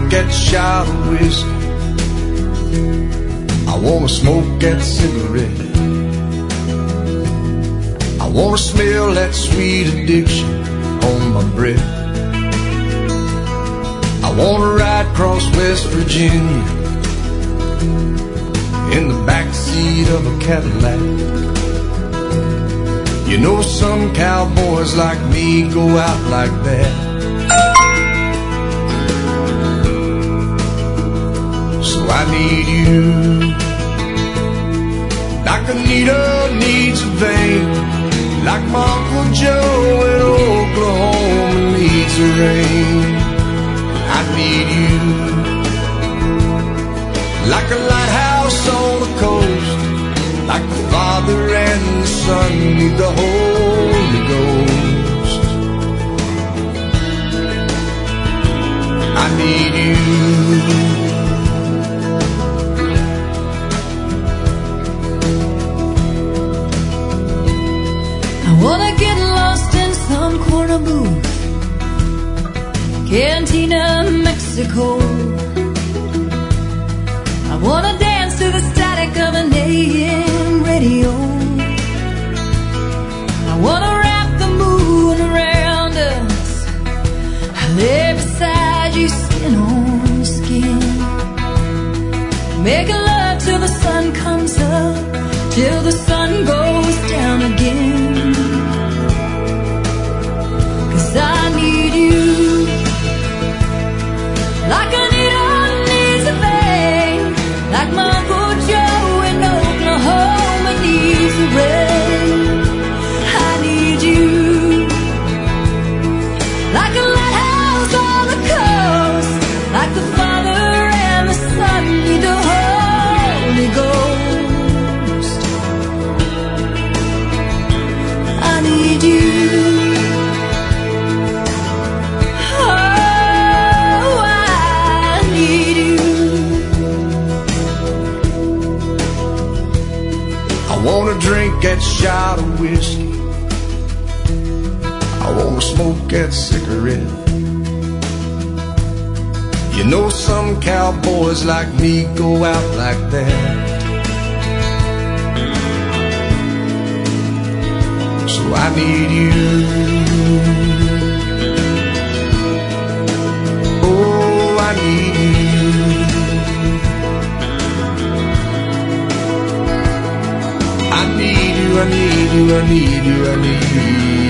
that shot of whiskey. I wanna smoke that cigarette. I wanna smell that sweet addiction on my breath. I wanna ride across West Virginia in the backseat of a Cadillac. You know some cowboys like me go out like that. So I need you, like a needle needs a vein, like my Uncle Joe in Oklahoma needs the rain. I need you, like a lighthouse on the coast, like the Father and the Son need the Holy Ghost. I need you. I wanna get lost in some corner booth, Cantina, Mexico. I wanna dance to the static of an AM radio. I wanna wrap the moon around us, I lay beside you skin on skin, making love till the sun comes up, till the sun goes down again. 'Cause I need you, like a needle needs a vein, like my Uncle Joe in Oklahoma needs the rain. I need you, like a lighthouse on the coast, like the Father and the Son need the Holy Ghost. I need you. I wanna drink that shot of whiskey. I wanna smoke that cigarette. You know some cowboys like me go out like that. So I need you. Oh, I need you. I need you, I need you, I need you, I need you.